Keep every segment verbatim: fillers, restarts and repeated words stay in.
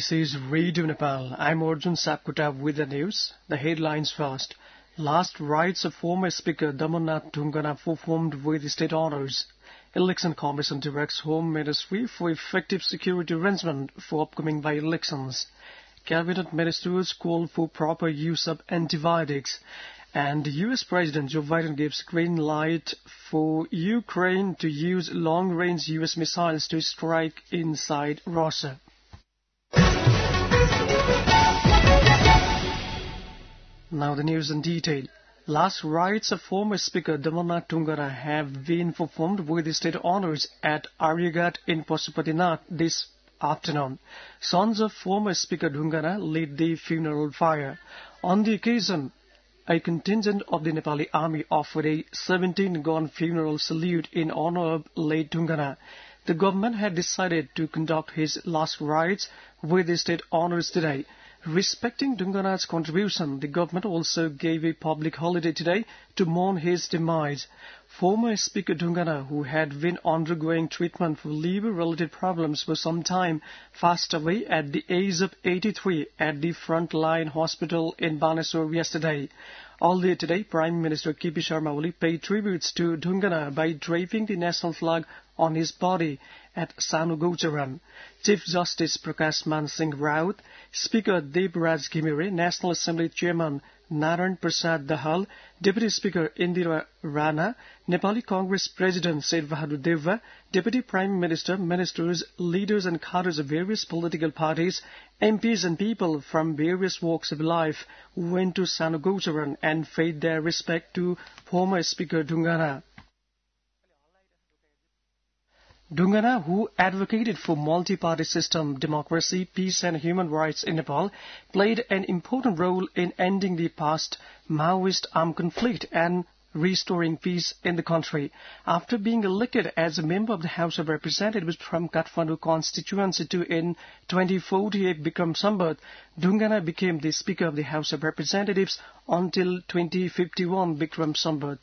This is Radio Nepal. I'm Arjun Sapkota with the news. The headlines first. Last rites of former Speaker Damonath Dhungana performed with state honours. Election Commission directs Home Ministry for effective security arrangement for upcoming by-elections. Cabinet ministers call for proper use of antibiotics. And U S President Joe Biden gives green light for Ukraine to use long-range U S missiles to strike inside Russia. Now the news in detail. Last rites of former Speaker Damonath Dhungana have been performed with state honours at Aryaghat in Pashupatinath this afternoon. Sons of former Speaker Dhungana led the funeral fire. On the occasion, a contingent of the Nepali army offered a seventeen-gun funeral salute in honour of late Dhungana. The government had decided to conduct his last rites with state honours today. Respecting Dhungana's contribution, the government also gave a public holiday today to mourn his demise. Former Speaker Dhungana, who had been undergoing treatment for liver-related problems for some time, passed away at the age of eighty-three at the Frontline Hospital in Baneswar yesterday. Earlier today, Prime Minister K P Sharma Oli paid tributes to Dhungana by draping the national flag on his body at Sanugocharam. Chief Justice Prakash Man Singh Raut, Speaker Debraj Ghimire, National Assembly Chairman Narayan Prasad Dahal, Deputy Speaker Indira Rana, Nepali Congress President Sher Bahadur Deva, Deputy Prime Minister, ministers, leaders and cadres of various political parties, M Ps and people from various walks of life went to Sanugocharam and paid their respect to former Speaker Dhungana. Dhungana, who advocated for multi-party system, democracy, peace and human rights in Nepal, played an important role in ending the past Maoist armed conflict and restoring peace in the country. After being elected as a member of the House of Representatives from Kathmandu constituency to in twenty forty-eight Bikram Sambat, Dhungana became the Speaker of the House of Representatives until twenty fifty-one Bikram Sambat.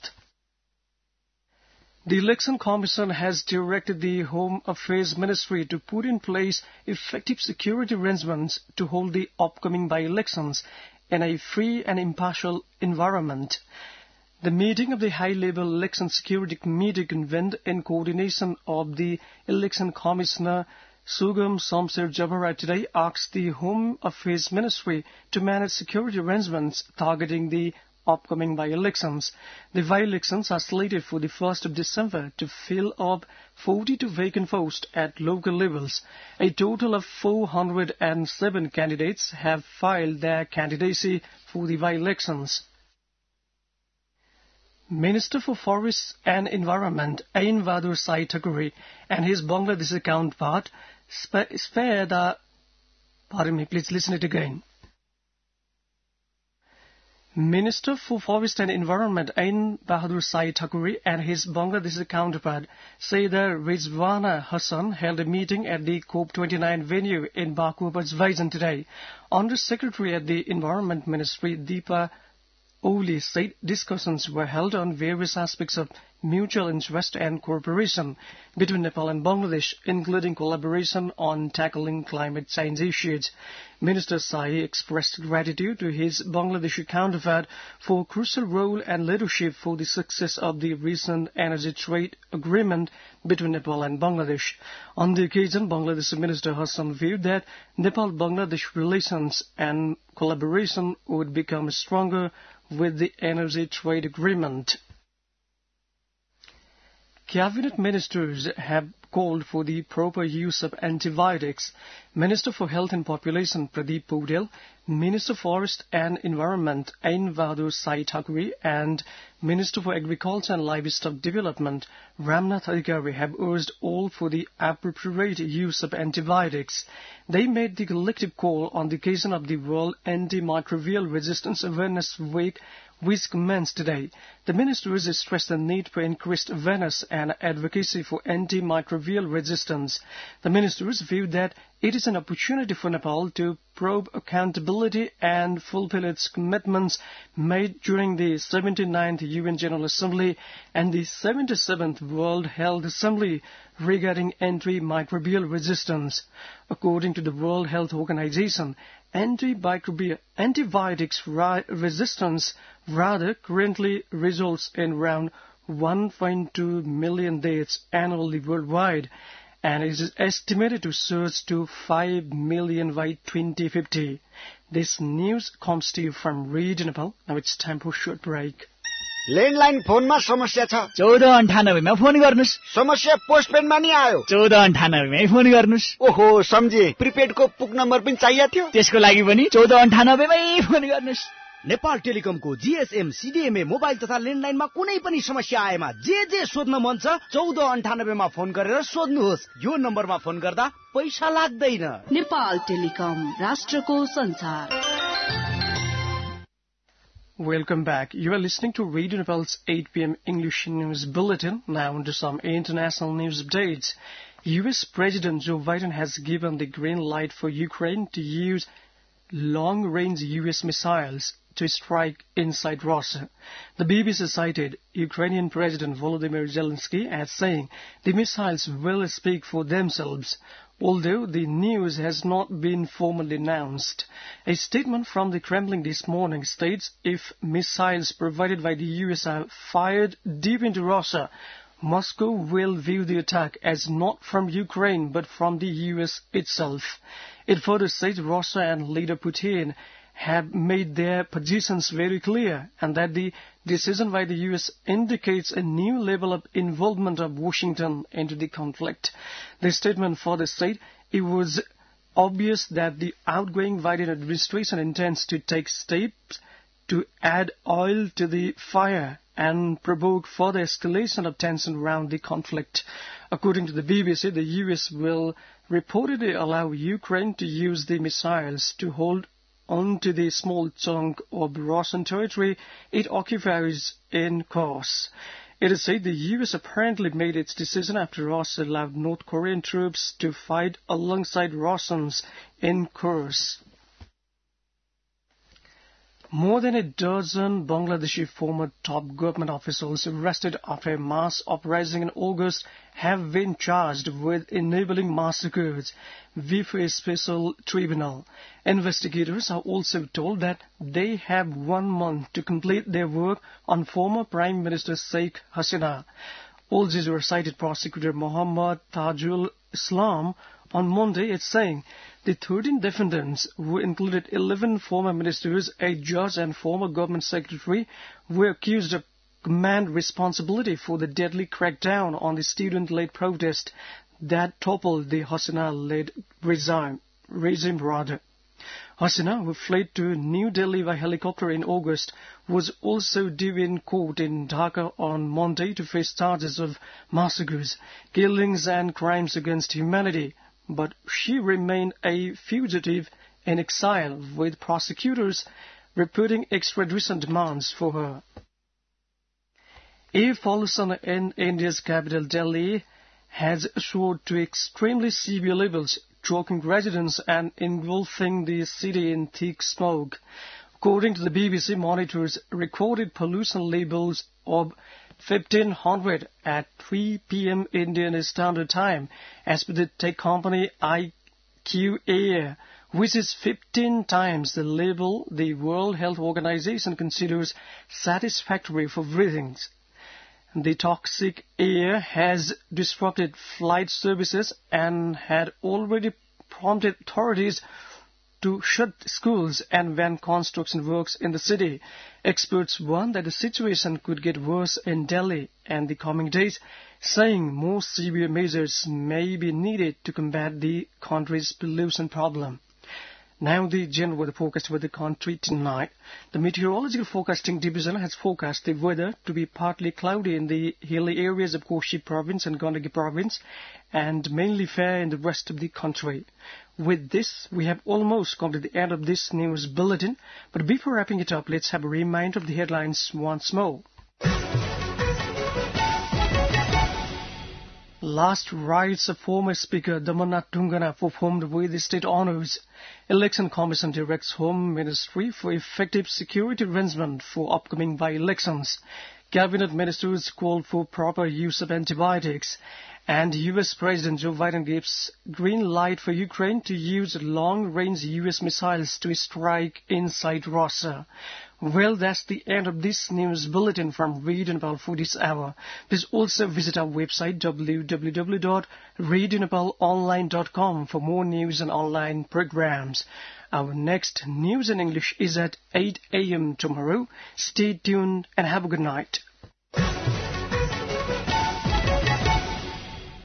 The Election Commission has directed the Home Affairs Ministry to put in place effective security arrangements to hold the upcoming by-elections in a free and impartial environment. The meeting of the High-Level Election Security Committee convened in coordination of the Election Commissioner Sugam Samser Jabara today asked the Home Affairs Ministry to manage security arrangements targeting the upcoming by-elections. The by-elections are slated for the first of December to fill up forty-two vacant posts at local levels. A total of four hundred seven candidates have filed their candidacy for the by-elections. Minister for Forests and Environment Ain Bahadur Sai Thakuri and his Bangladeshi counterpart spared the... Pardon me, please listen it again. Minister for Forest and Environment Ain Bahadur Sai Thakuri and his Bangladeshi counterpart Sayyida Rizwana Hassan held a meeting at the COP twenty-nine venue in Baku, Azerbaijan today. Under Secretary at the Environment Ministry Deepa Oli said discussions were held on various aspects of mutual interest and cooperation between Nepal and Bangladesh, including collaboration on tackling climate change issues. Minister Sai expressed gratitude to his Bangladeshi counterpart for crucial role and leadership for the success of the recent energy trade agreement between Nepal and Bangladesh. On the occasion, Bangladesh Minister Hassan viewed that Nepal-Bangladesh relations and collaboration would become stronger with the energy trade agreement. Cabinet ministers have called for the proper use of antibiotics. Minister for Health and Population Pradeep Paudel, Minister for Forest and Environment Ain Bahadur Sai Thakuri and Minister for Agriculture and Livestock Development Ramnath Adhikari have urged all for the appropriate use of antibiotics. They made the collective call on the occasion of the World Antimicrobial Resistance Awareness Week, which commenced today. The ministers stressed the need for increased awareness and advocacy for antimicrobial resistance. The ministers viewed that it is an opportunity for Nepal to probe accountability and fulfill its commitments made during the seventy-ninth U N General Assembly and the seventy-seventh World Health Assembly regarding antimicrobial resistance. According to the World Health Organization, antimicrobial antibiotics ri- resistance rather currently results in around one point two million deaths annually worldwide, and it is estimated to surge to five million by twenty fifty. This news comes to you from Radio Nepal. Now it's time for a short break. Landline फोनमा समस्या छ चौध अन्ठानब्बेमा phone गर्नुस् समस्या पोस्टपेडमा नि आयो चौध अन्ठानब्बेमै फोन गर्नुस् ओहो सम्झे प्रिपेडको पुक नम्बर पनि चाहिएको थियो त्यसको लागि पनि चौध अन्ठानब्बेमै फोन गर्नुस् नेपाल टेलिकमको जीएसएम सीडीएमए मोबाइल तथा ल्यान्डलाइनमा कुनै पनि समस्या आएमा जे जे सोध्न मन छ चौध अन्ठानब्बेमा फोन गरेर सोध्नुहोस् यो नम्बरमा फोन गर्दा पैसा लाग्दैन नेपाल टेलिकम राष्ट्रको संसार Welcome back. You are listening to Radio Nepal's eight p.m. English News Bulletin. Now on to some international news updates. U S President Joe Biden has given the green light for Ukraine to use long-range U S missiles to strike inside Russia. The B B C cited Ukrainian President Volodymyr Zelensky as saying the missiles will speak for themselves, although the news has not been formally announced. A statement from the Kremlin this morning states if missiles provided by the U S are fired deep into Russia, Moscow will view the attack as not from Ukraine but from the U S itself. It further says Russia and leader Putin have made their positions very clear and that the decision by the U S indicates a new level of involvement of Washington into the conflict. The statement further said it was obvious that the outgoing Biden administration intends to take steps to add oil to the fire and provoke further escalation of tension around the conflict. According to the B B C, the U S will reportedly allow Ukraine to use the missiles to hold onto the small chunk of Russian territory it occupies in Kursk. It is said the U S apparently made its decision after Russia allowed North Korean troops to fight alongside Russians in Kursk. More than a dozen Bangladeshi former top government officials arrested after a mass uprising in August have been charged with enabling massacres before a special tribunal. Investigators are also told that they have one month to complete their work on former Prime Minister Sheikh Hasina. Al Jazeera cited prosecutor Muhammad Tajul Islam on Monday as saying the thirteen defendants, who included eleven former ministers, a judge and former government secretary, were accused of command responsibility for the deadly crackdown on the student-led protest that toppled the Hasina-led regime. regime rather. Hasina, who fled to New Delhi by helicopter in August, was also due in court in Dhaka on Monday to face charges of massacres, killings and crimes against humanity. But she remained a fugitive in exile, with prosecutors reporting extradition demands for her. Air pollution in India's capital Delhi has soared to extremely severe levels, choking residents and engulfing the city in thick smoke. According to the B B C, monitors recorded pollution levels of fifteen hundred at three p.m. Indian Standard Time, as per the tech company I Q Air, which is fifteen times the level the World Health Organization considers satisfactory for breathing. The toxic air has disrupted flight services and had already prompted authorities to shut schools and ban construction works in the city. Experts warn that the situation could get worse in Delhi in the coming days, saying more severe measures may be needed to combat the country's pollution problem. Now the general weather forecast for the country tonight. The Meteorological Forecasting Division has forecast the weather to be partly cloudy in the hilly areas of Koshi Province and Gandaki Province and mainly fair in the rest of the country. With this, we have almost come to the end of this news bulletin, but before wrapping it up, let's have a reminder of the headlines once more. Last rites of former Speaker Dhamanath Tungara performed with the state honours. Election Commission directs Home Ministry for effective security arrangement for upcoming by-elections. Cabinet ministers called for proper use of antibiotics. And U S President Joe Biden gives green light for Ukraine to use long-range U S missiles to strike inside Russia. Well, that's the end of this news bulletin from Radio Nepal for this hour. Please also visit our website w w w dot radio nepal online dot com for more news and online programs. Our next news in English is at eight a m tomorrow. Stay tuned and have a good night.